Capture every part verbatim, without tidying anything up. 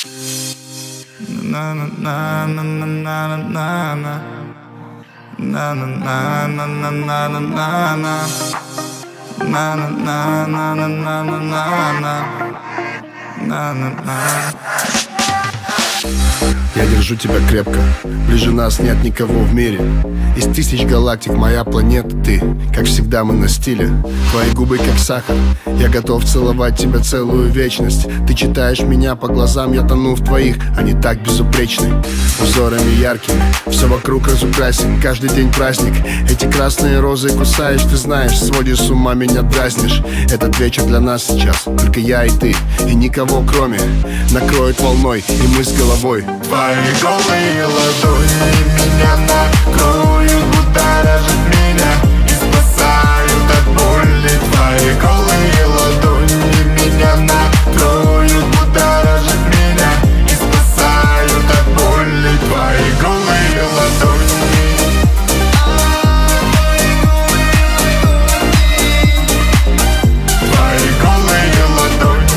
Na na na na na na na na na na na na na na na na na na na на на на. Я держу тебя крепко, ближе нас нет никого в мире. Из тысяч галактик моя планета ты. Как всегда мы на стиле, твои губы как сахар. Я готов целовать тебя целую вечность. Ты читаешь меня по глазам, я тону в твоих. Они так безупречны, узорами яркими. Все вокруг разукрасен, каждый день праздник. Эти красные розы кусаешь, ты знаешь. Сводишь с ума, меня дразнишь. Этот вечер для нас сейчас только я и ты, и никого кроме. Накроет волной, и мы с головой. Твои голые ладони меня накроют, будоражат меня и спасают от боли. Твои голые ладони меня накроют, будоражат меня и спасают от боли. Твои голые ладони. Твои голые ладони.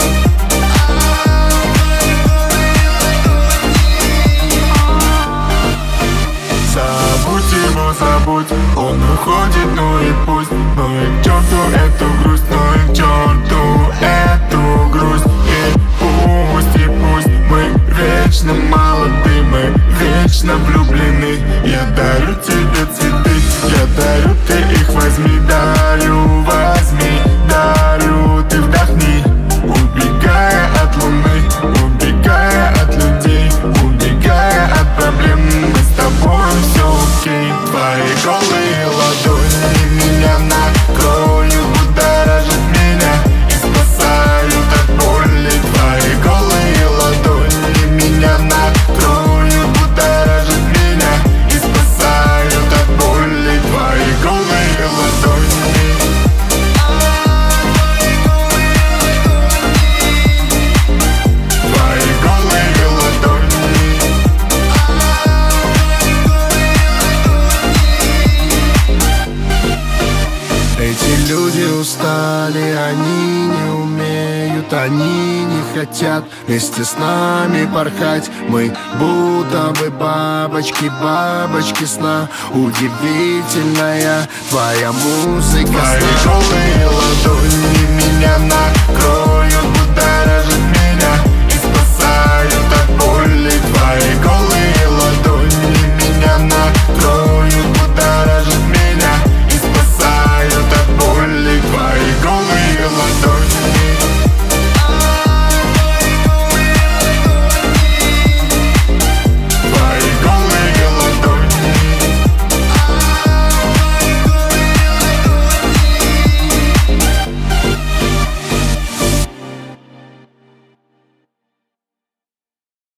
Забудь его, забудь, он уходит, ну и пусть. Ну и к черту эту грусть, ну и к черту эту грусть. И пусть, и пусть мы вечно молоды, мы вечно влюблены. Я дарю тебе цветы, я дарю, ты их возьми. Дарю, возьми, дарю, ты вдохни. Убегая от луны, убегая от людей, убегая от проблем, мы с тобой все окей. Твои голые ладони меня накроют, будоражат меня и спасают от боли. Твои голые ладони меня накроют, будоражат меня и спасают от боли. Твои голые ладони. Эти люди устали, они не умеют, они не хотят вместе с нами порхать. Мы будто бы бабочки, бабочки сна. Удивительная твоя музыка. Твои голые ладони меня накроют,